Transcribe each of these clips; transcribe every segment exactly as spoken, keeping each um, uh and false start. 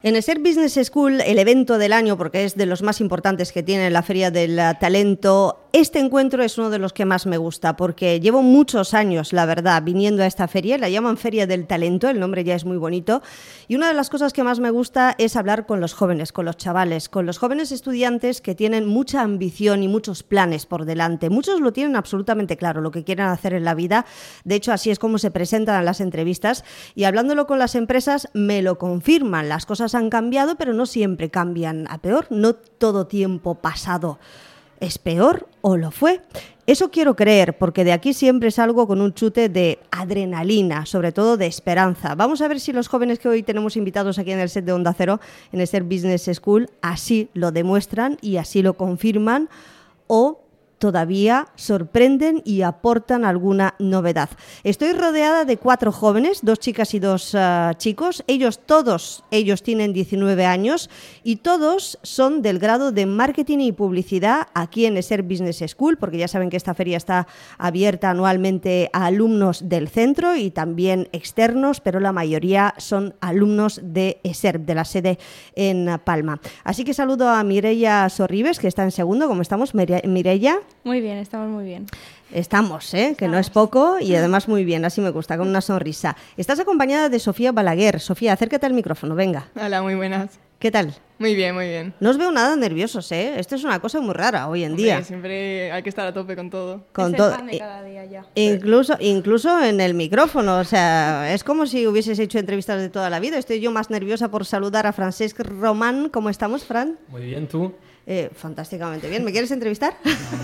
En ESSER Business School, el evento del año, porque es de los más importantes que tiene la Feria del Talento, este encuentro es uno de los que más me gusta, porque llevo muchos años, la verdad, viniendo a esta feria. La llaman Feria del Talento, el nombre ya es muy bonito. Y una de las cosas que más me gusta es hablar con los jóvenes, con los chavales, con los jóvenes estudiantes que tienen mucha ambición y muchos planes por delante. Muchos lo tienen absolutamente claro, lo que quieren hacer en la vida. De hecho, así es como se presentan en las entrevistas. Y hablándolo con las empresas, me lo confirman. Las cosas han cambiado, pero no siempre cambian a peor. No todo tiempo pasado es peor o lo fue. Eso quiero creer, porque de aquí siempre salgo con un chute de adrenalina, sobre todo de esperanza. Vamos a ver si los jóvenes que hoy tenemos invitados aquí en el set de Onda Cero, en ESSER Business School, así lo demuestran y así lo confirman, o todavía sorprenden y aportan alguna novedad. Estoy rodeada de cuatro jóvenes, dos chicas y dos uh, chicos. Ellos todos, ellos tienen diecinueve años y todos son del grado de Marketing y Publicidad aquí en ESSER Business School, porque ya saben que esta feria está abierta anualmente a alumnos del centro y también externos, pero la mayoría son alumnos de ESSER, de la sede en Palma. Así que saludo a Mireia Sorribes, que está en segundo. ¿Cómo estamos, Mireia? Muy bien, estamos muy bien. Estamos, ¿eh? Estamos. Que no es poco y además muy bien, así me gusta, con una sonrisa. Estás acompañada de Sofía Balaguer. Sofía, acércate al micrófono, venga. Hola, muy buenas. ¿Qué tal? Muy bien, muy bien. No os veo nada nerviosos, ¿eh? Esto es una cosa muy rara hoy en Hombre, día. siempre hay que estar a tope con todo. Con es todo. el pan de cada día ya. Incluso, incluso en el micrófono, o sea, es como si hubieses hecho entrevistas de toda la vida. Estoy yo más nerviosa por saludar a Francesc Román. ¿Cómo estamos, Fran? Muy bien, ¿tú? Eh, fantásticamente bien. ¿Me quieres entrevistar?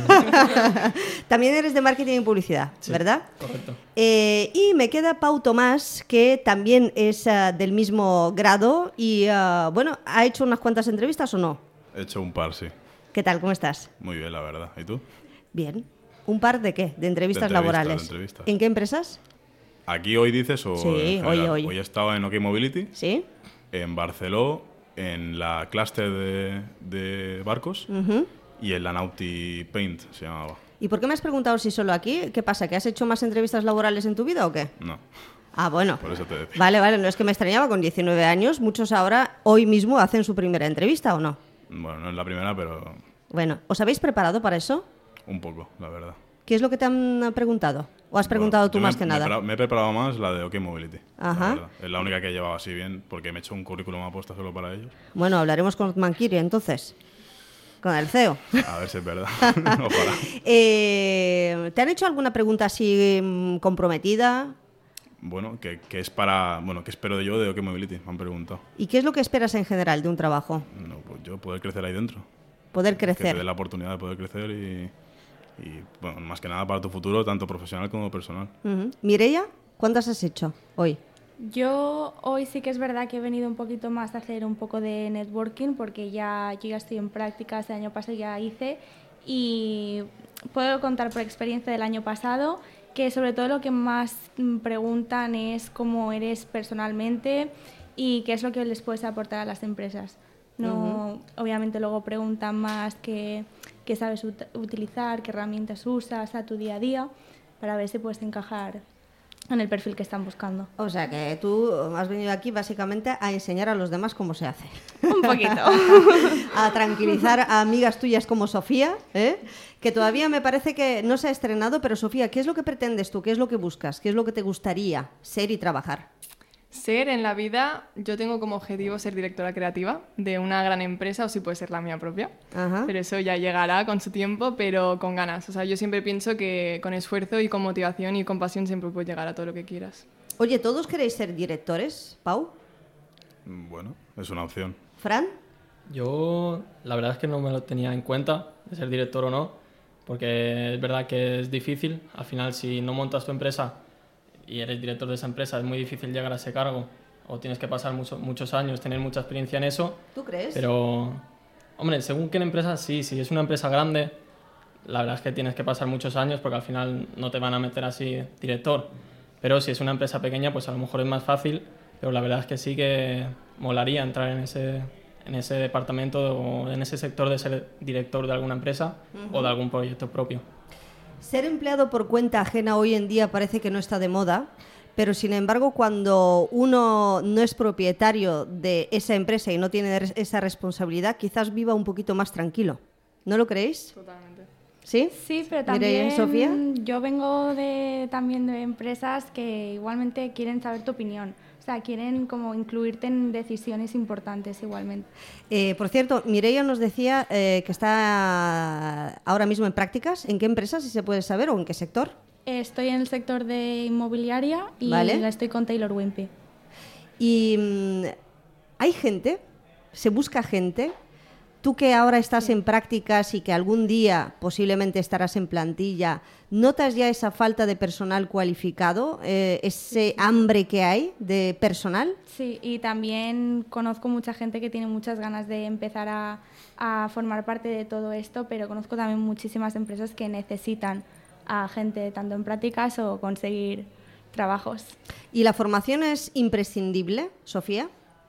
También eres de Marketing y Publicidad, Sí, ¿verdad? Correcto. Eh, y me queda Pau Tomás, que también es uh, del mismo grado y, uh, bueno, ¿ha hecho unas cuantas entrevistas o no? He hecho un par, sí. ¿Qué tal? ¿Cómo estás? Muy bien, la verdad. ¿Y tú? Bien. ¿Un par de qué? ¿De entrevistas, De entrevistas, laborales? de entrevistas. ¿En qué empresas? ¿Aquí hoy dices o Sí, en hoy, general? hoy. Hoy he estado en OK Mobility, ¿Sí? en Barceló, en la clúster de, de barcos Uh-huh. y en la Nauti Paint se llamaba. ¿Y por qué me has preguntado si solo aquí? ¿Qué pasa? ¿Que has hecho más entrevistas laborales en tu vida o qué? No, Ah, bueno. por eso te decía. Vale, vale, no es que me extrañaba, con diecinueve años, muchos ahora, hoy mismo, hacen su primera entrevista, ¿o no? Bueno, no es la primera, pero Bueno, ¿os habéis preparado para eso? un poco, la verdad. ¿Qué es lo que te han preguntado? ¿O has preguntado Bueno, tú yo más me, que me he nada? prepara- Me he preparado más la de OK Mobility. la Ajá. verdad. Es la única que he llevado así bien, porque me he hecho un currículum apuesta solo para ellos. Bueno, hablaremos con Mankiri entonces, con el C E O. A ver si es verdad. Ojalá. Eh, ¿Te han hecho alguna pregunta así mm, comprometida? Bueno, que, que es para... Bueno, ¿qué espero de yo de OK Mobility? Me han preguntado. ¿Y qué es lo que esperas en general de un trabajo? No, pues yo poder crecer ahí dentro. Poder Que te crecer. dé la oportunidad de poder crecer y, y, bueno, más que nada para tu futuro, tanto profesional como personal. Ujú. Mireia, ¿cuántas has hecho hoy? Yo hoy sí que es verdad que he venido un poquito más a hacer un poco de networking porque ya yo ya estoy en prácticas, el año pasado ya hice y puedo contar por experiencia del año pasado que sobre todo lo que más mm, preguntan es cómo eres personalmente y qué es lo que les puedes aportar a las empresas. No, obviamente luego preguntan más qué, qué sabes ut- utilizar, qué herramientas usas a tu día a día para ver si puedes encajar en el perfil que están buscando. O sea que tú has venido aquí básicamente a enseñar a los demás cómo se hace. Un poquito. A tranquilizar a amigas tuyas como Sofía, ¿eh? Que todavía me parece que no se ha estrenado, pero Sofía, ¿qué es lo que pretendes tú? ¿Qué es lo que buscas? ¿Qué es lo que te gustaría ser y trabajar? Ser en la vida, yo tengo como objetivo ser directora creativa de una gran empresa o si puede ser la mía propia. Ajá. Pero eso ya llegará con su tiempo, pero con ganas. O sea, yo siempre pienso que con esfuerzo y con motivación y con pasión siempre puedes llegar a todo lo que quieras. Oye, ¿todos queréis ser directores, Pau? Bueno, es una opción. ¿Fran? Yo la verdad es que no me lo tenía en cuenta de ser director o no, porque es verdad que es difícil. Al final, si no montas tu empresa y eres director de esa empresa, es muy difícil llegar a ese cargo o tienes que pasar mucho, muchos años, tener mucha experiencia en eso. ¿Tú crees? Pero, hombre, según qué empresa, sí, si es una empresa grande, la verdad es que tienes que pasar muchos años porque al final no te van a meter así director. Pero si es una empresa pequeña, pues a lo mejor es más fácil, pero la verdad es que sí que molaría entrar en ese, en ese departamento o en ese sector de ser director de alguna empresa uh-huh. o de algún proyecto propio. Ser empleado por cuenta ajena hoy en día parece que no está de moda, Pero, sin embargo, cuando uno no es propietario de esa empresa y no tiene res- esa responsabilidad, quizás viva un poquito más tranquilo. ¿No lo creéis? Totalmente. ¿Sí? Sí, pero Mireia y también Sofía. yo vengo de, también de empresas que igualmente quieren saber tu opinión. O sea, quieren como incluirte en decisiones importantes igualmente. Eh, por cierto, Mireia nos decía eh, que está ahora mismo en prácticas. ¿En qué empresa, si se puede saber, o en qué sector? Estoy en el sector de inmobiliaria y Vale. estoy con Taylor Wimpey. Y mm, hay gente, se busca gente. Tú que ahora estás en prácticas y que algún día posiblemente estarás en plantilla, ¿notas ya esa falta de personal cualificado, eh, ese hambre que hay de personal? Sí, y también conozco mucha gente que tiene muchas ganas de empezar a, a formar parte de todo esto, pero conozco también muchísimas empresas que necesitan a gente tanto en prácticas o conseguir trabajos. ¿Y la formación es imprescindible, Sofía?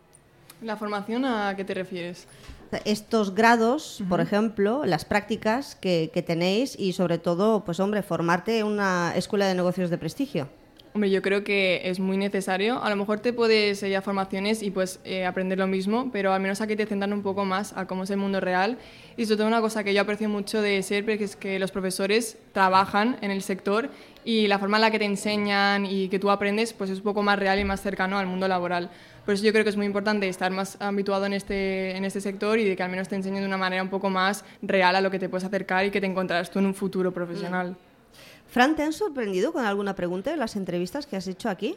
¿La formación a qué te refieres? Estos grados, por ejemplo, las prácticas que, que tenéis y sobre todo, pues hombre, formarte en una escuela de negocios de prestigio. Hombre, yo creo que es muy necesario. A lo mejor te puedes ir a formaciones y pues eh, aprender lo mismo, pero al menos aquí te centran un poco más a cómo es el mundo real. Y sobre todo una cosa que yo aprecio mucho de SERP es que los profesores trabajan en el sector y la forma en la que te enseñan y que tú aprendes pues es un poco más real y más cercano al mundo laboral. Por eso yo creo que es muy importante estar más habituado en este, en este sector y de que al menos te enseñen de una manera un poco más real a lo que te puedes acercar y que te encontrarás tú en un futuro profesional. Mm. Fran, ¿te han sorprendido con alguna pregunta en las entrevistas que has hecho aquí?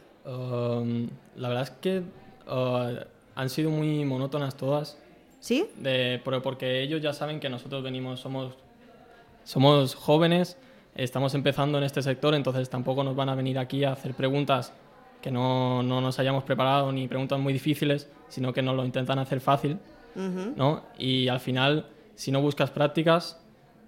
Um, la verdad es que uh, han sido muy monótonas todas. ¿Sí? De, pero porque ellos ya saben que nosotros venimos, somos, somos jóvenes, estamos empezando en este sector, entonces tampoco nos van a venir aquí a hacer preguntas que no, no nos hayamos preparado ni preguntas muy difíciles, sino que nos lo intentan hacer fácil, Uh-huh. ¿no? Y al final, si no buscas prácticas,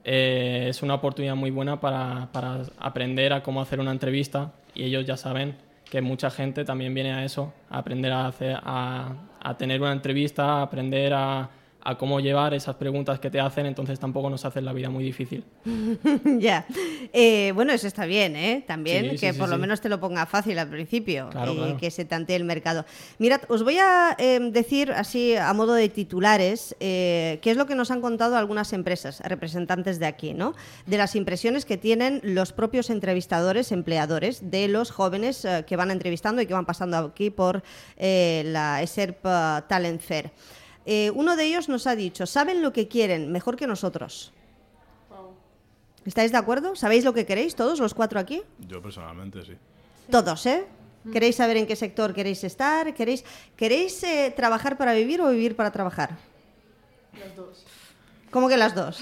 eh, es una oportunidad muy buena para, para aprender a cómo hacer una entrevista, y ellos ya saben que mucha gente también viene a eso, a aprender a, hacer, a, a tener una entrevista, a aprender a, a cómo llevar esas preguntas que te hacen, entonces tampoco nos hacen la vida muy difícil. Ya. Eh, bueno, eso está bien, ¿eh? También, Sí, que sí, sí, por lo sí. menos te lo ponga fácil al principio, Claro, y claro. que se tantee el mercado. Mirad, os voy a eh, decir así a modo de titulares eh, qué es lo que nos han contado algunas empresas, representantes de aquí, ¿no? De las impresiones que tienen los propios entrevistadores, empleadores, de los jóvenes eh, que van entrevistando y que van pasando aquí por eh, la SERP eh, Talent Fair. Eh, uno de ellos nos ha dicho, saben lo que quieren mejor que nosotros. ¿Estáis de acuerdo? ¿Sabéis lo que queréis todos, los cuatro aquí? Yo personalmente sí. Todos, ¿eh? ¿Queréis saber en qué sector queréis estar? ¿Queréis, queréis eh, trabajar para vivir o vivir para trabajar? Las dos. ¿Cómo que las dos?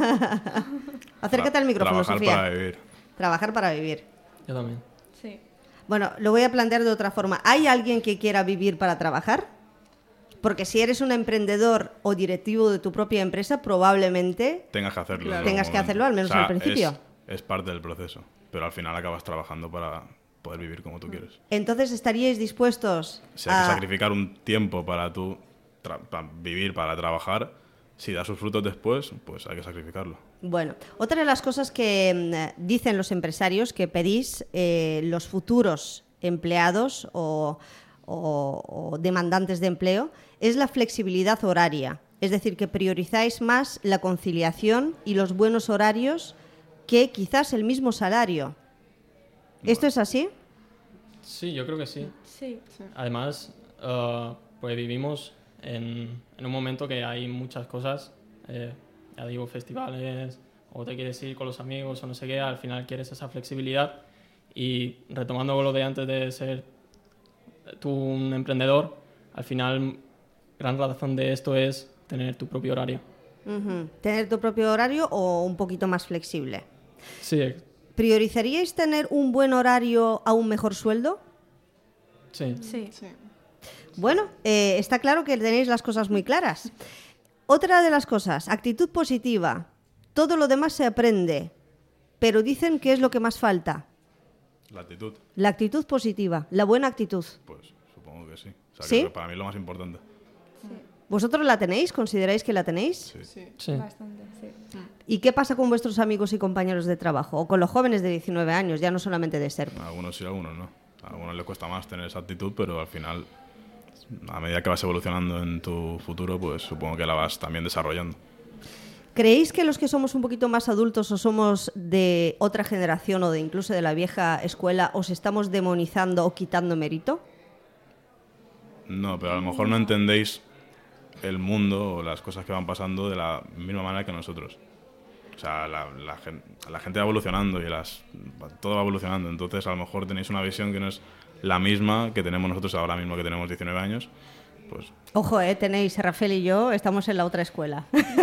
Acércate Tra- al micrófono, trabajar Sofía. para vivir. Trabajar para vivir. Yo también. Sí. Bueno, lo voy a plantear de otra forma. ¿Hay alguien que quiera vivir para trabajar? Porque si eres un emprendedor o directivo de tu propia empresa, probablemente Tengas que hacerlo. Claro. en algún Tengas que momento. hacerlo, al menos O sea, al principio. Es, es parte del proceso, pero al final acabas trabajando para poder vivir como tú quieres. entonces estaríais dispuestos Si hay que a... sacrificar un tiempo para tú tra- pa- vivir, para trabajar, si da sus frutos después, pues hay que sacrificarlo. Bueno, otra de las cosas que mm, dicen los empresarios que pedís eh, los futuros empleados o, o- o demandantes de empleo es la flexibilidad horaria. Es decir, que priorizáis más la conciliación y los buenos horarios que quizás el mismo salario. ¿Esto es así? Sí, yo creo que sí. Sí. Además, uh, pues vivimos en, en un momento que hay muchas cosas, eh, ya digo, festivales, o te quieres ir con los amigos o no sé qué, al final quieres esa flexibilidad. Y retomando con lo de antes de ser tú un emprendedor, al final gran razón de esto es tener tu propio horario. Ujú. ¿Tener tu propio horario o un poquito más flexible? Sí, ex- ¿Priorizaríais tener un buen horario a un mejor sueldo? sí. Sí. Sí. Bueno, eh, está claro que tenéis las cosas muy claras. Otra de las cosas, actitud positiva. Todo lo demás se aprende, pero dicen que es lo que más falta. La actitud, La actitud positiva, la buena actitud. pues supongo que sí. O sea, ¿Sí? que para mí es lo más importante. ¿Vosotros la tenéis? ¿Consideráis que la tenéis? Sí. Sí. Sí. Bastante, sí. ¿Y qué pasa con vuestros amigos y compañeros de trabajo? O con los jóvenes de diecinueve años, ya no solamente de SERP. Algunos sí, algunos no. A algunos les cuesta más tener esa actitud, pero al final, a medida que vas evolucionando en tu futuro, pues supongo que la vas también desarrollando. ¿Creéis que los que somos un poquito más adultos o somos de otra generación o de incluso de la vieja escuela os estamos demonizando o quitando mérito? No, pero a lo mejor no entendéis el mundo o las cosas que van pasando de la misma manera que nosotros. O sea, la, la, la gente va evolucionando y las, todo va evolucionando. Entonces, a lo mejor tenéis una visión que no es la misma que tenemos nosotros ahora mismo, que tenemos diecinueve años. Pues... Ojo, eh, tenéis, Rafael y yo, estamos en la otra escuela.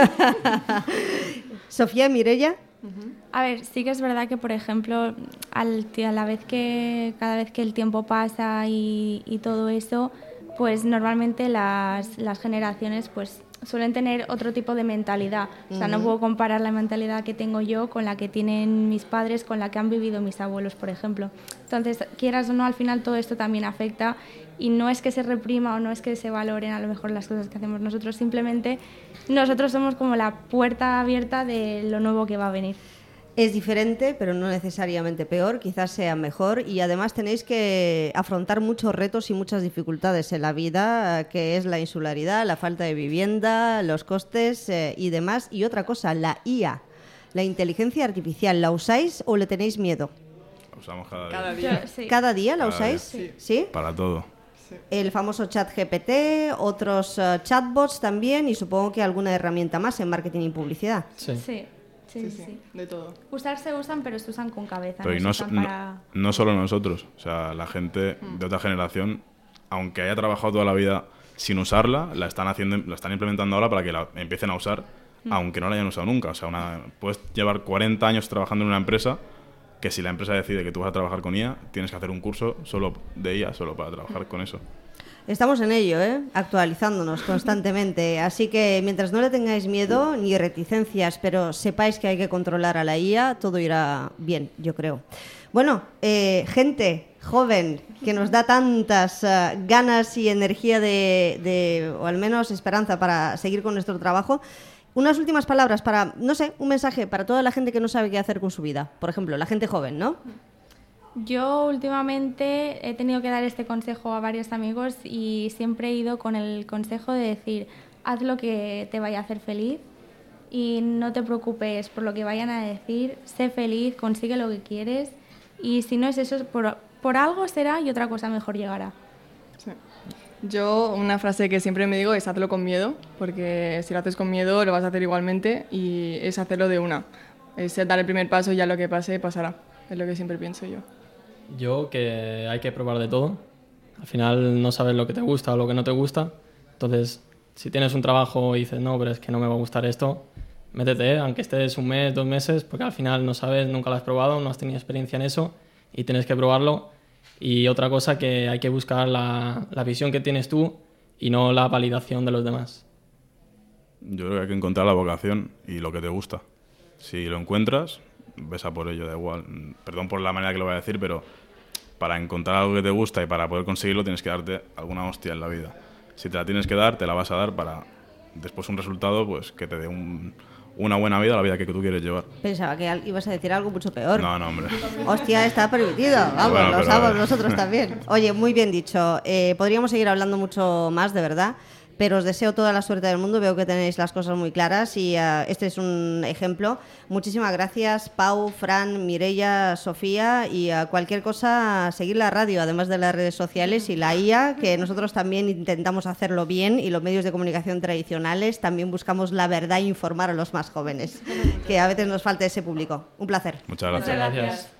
Sofía, Mireia. A ver, sí que es verdad que, por ejemplo, al, a la vez que cada vez que el tiempo pasa y, y todo eso, pues normalmente las, las generaciones pues suelen tener otro tipo de mentalidad. O sea, no puedo comparar la mentalidad que tengo yo con la que tienen mis padres, con la que han vivido mis abuelos, por ejemplo. Entonces, quieras o no, al final todo esto también afecta, y no es que se reprima o no es que se valoren a lo mejor las cosas que hacemos nosotros, simplemente nosotros somos como la puerta abierta de lo nuevo que va a venir. Es diferente, pero no necesariamente peor, quizás sea mejor, y además tenéis que afrontar muchos retos y muchas dificultades en la vida, que es la insularidad, la falta de vivienda, los costes eh, y demás. Y otra cosa, la I A, la inteligencia artificial, ¿la usáis o le tenéis miedo? La usamos cada día. Cada día. Yo, sí. ¿Cada día la Cada usáis? día. Sí. ¿Sí? Para todo. El famoso chat G P T, otros uh, chatbots también, y supongo que alguna herramienta más en marketing y publicidad. Sí. Sí. Sí, Sí, sí, sí, sí. de todo. Usar se usan, pero se usan con cabeza. Pero y no, no, se usan no, para... no solo nosotros, o sea, la gente de otra generación, aunque haya trabajado toda la vida sin usarla, la están haciendo, la están implementando ahora para que la empiecen a usar, aunque no la hayan usado nunca. O sea, una, puedes llevar cuarenta años trabajando en una empresa, que si la empresa decide que tú vas a trabajar con I A, tienes que hacer un curso solo de I A, solo para trabajar con eso. Estamos en ello, ¿eh? Actualizándonos constantemente. Así que mientras no le tengáis miedo ni reticencias, pero sepáis que hay que controlar a la I A, todo irá bien, yo creo. Bueno, eh, gente joven que nos da tantas uh, ganas y energía de, de, o al menos esperanza para seguir con nuestro trabajo. Unas últimas palabras para, no sé, un mensaje para toda la gente que no sabe qué hacer con su vida. Por ejemplo, la gente joven, ¿no? Yo últimamente he tenido que dar este consejo a varios amigos y siempre he ido con el consejo de decir, haz lo que te vaya a hacer feliz y no te preocupes por lo que vayan a decir, sé feliz, consigue lo que quieres, y si no es eso, por, por algo será y otra cosa mejor llegará. Sí. Yo una frase que siempre me digo es hazlo con miedo, porque si lo haces con miedo lo vas a hacer igualmente, y es hacerlo de una. Es dar el primer paso y ya lo que pase pasará. Es lo que siempre pienso yo. Yo que hay que probar de todo. Al final no sabes lo que te gusta o lo que no te gusta. Entonces, si tienes un trabajo y dices, no, pero es que no me va a gustar esto, métete, aunque estés un mes, dos meses, porque al final no sabes, nunca lo has probado, no has tenido experiencia en eso y tienes que probarlo. Y otra cosa, que hay que buscar la, la visión que tienes tú y no la validación de los demás. Yo creo que hay que encontrar la vocación y lo que te gusta. Si lo encuentras, ves a por ello, da igual. Perdón por la manera que lo voy a decir, pero para encontrar algo que te gusta y para poder conseguirlo tienes que darte alguna hostia en la vida. Si te la tienes que dar, te la vas a dar para después un resultado pues que te dé un, una buena vida, la vida que tú quieres llevar. Pensaba que ibas a decir algo mucho peor. No, no, hombre. Hostia, está permitido. Vamos, Bueno, lo pero- sabemos nosotros también. Oye, muy bien dicho. Eh, podríamos seguir hablando mucho más, de verdad, pero os deseo toda la suerte del mundo. Veo que tenéis las cosas muy claras y uh, este es un ejemplo. Muchísimas gracias, Pau, Fran, Mireia, Sofía, y uh, cualquier cosa, seguir la radio, además de las redes sociales y la I A, que nosotros también intentamos hacerlo bien, y los medios de comunicación tradicionales también buscamos la verdad e informar a los más jóvenes, que a veces nos falta ese público. Un placer. Muchas gracias. Muchas gracias.